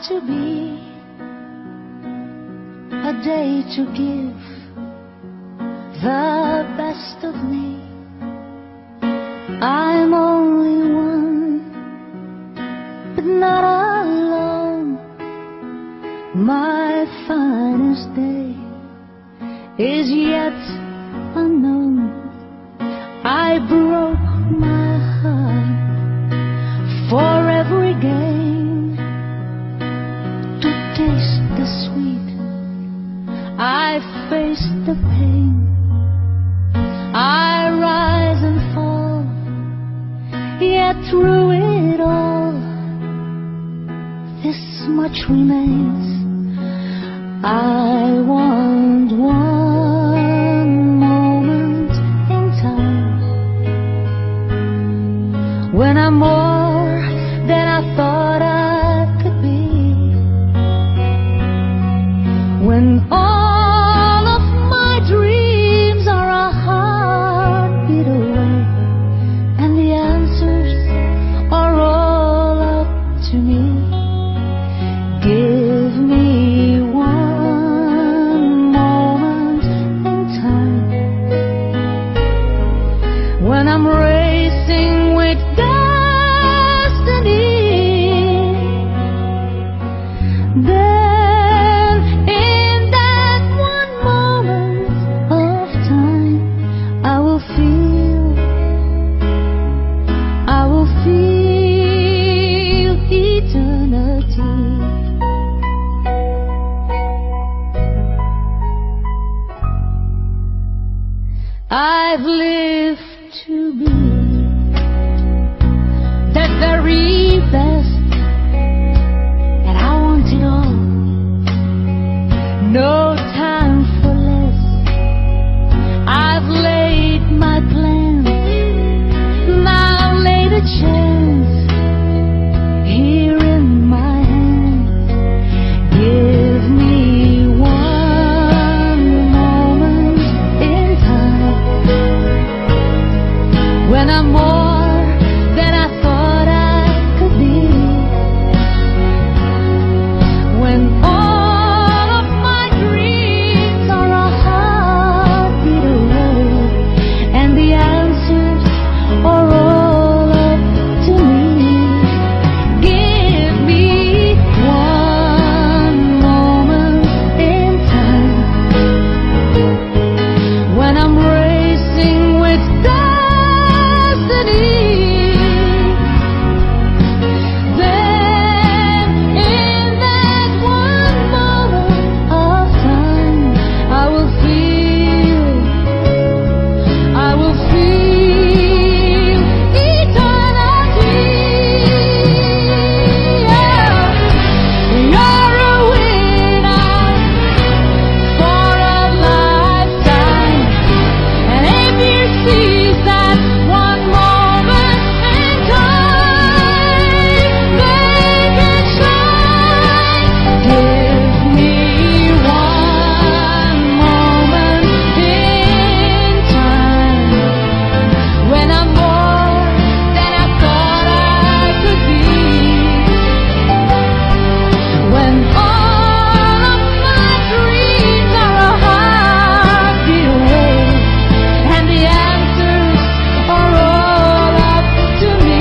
to be a day to give the best of me. I'm only one, but not alone. My finest day is yet unknown. I broke my heart for every gain, to taste the sweet. I faced the pain. I rise and fall, yet through it all, this much remains. I want one moment in time when I'm more than I thought I could be, when all of my dreams are a heartbeat away, and the answers are all up to me. Give me one moment in time when I'm racing with destiny. Then in that one moment of time, I will feel eternity. I've lived to be the very best, and I want it all. No time for less. I've laid my plans, now laid a chance here in my hands. Give me one moment in time when I'm more than I thought I could be, when all of my dreams are a heartbeat away, and the answers are all up to me. Give me one moment in time when I'm racing with destiny. Then in that one moment of time, I will feel eternity. Yeah. You're a winner for a lifetime, and if you seize that one moment in time, make it shine. Give me one moment in time when I'm more than I thought I could be, when all of my dreams are a heartbeat away, and the answers are all up to me.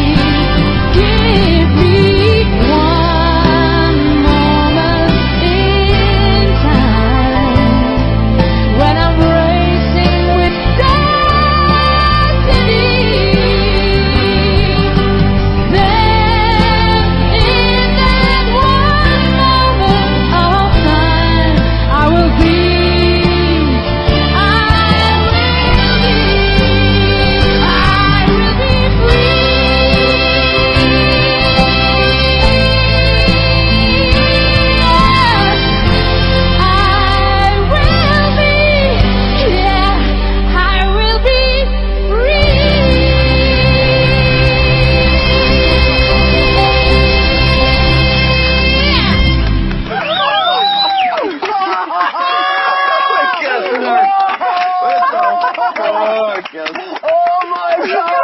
Give me one moment in time when I'm racing with destiny. Then in that one moment of time, I will be free. Oh my God!